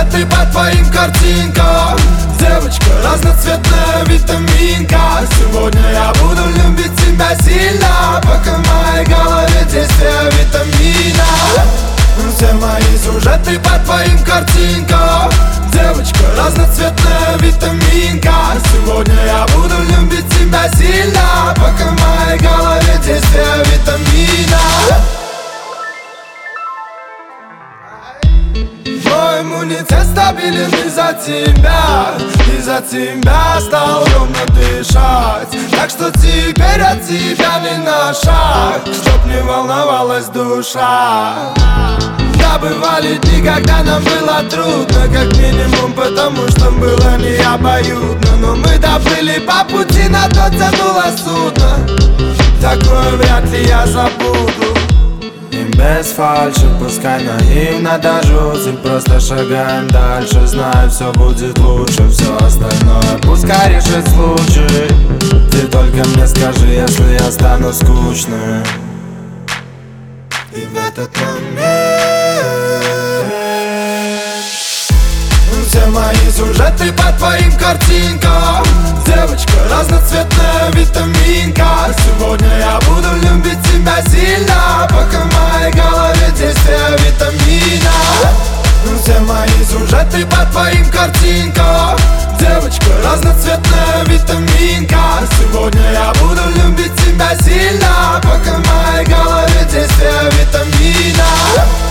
сюжеты по твоим картинкам. Девочка, разноцветная витаминка. Сегодня я буду любить тебя сильно, пока в моей голове действие витамина. Все мои сюжеты по твоим картинкам. Девочка, разноцветная витаминка. Сегодня я буду любить тебя сильно, пока в моей голове действие витамина. Мой иммунитет стабилен из-за тебя. Из-за тебя стал ровно дышать. Так что теперь от тебя не на шаг, чтоб не волновалась душа. Да, бывали дни, когда нам было трудно, как минимум потому, что было не обоюдно. Но мы доплыли по пути, на то тянуло судно. Такое вряд ли я забуду. И без фальши, пускай наивно до жути, просто шагаем дальше, знаю, все будет лучше. Все остальное пускай решит случай. Ты только мне скажи, если я стану скучным. И в этот момент все мои сюжеты по твоим картинкам. Девочка, разноцветная витаминка. Сегодня я буду любить тебя сильно, пока в моей голове действие витамина. Все мои сюжеты по твоим картинкам. Девочка, разноцветная витаминка. Сегодня я буду любить тебя сильно, пока в моей голове действие витамина.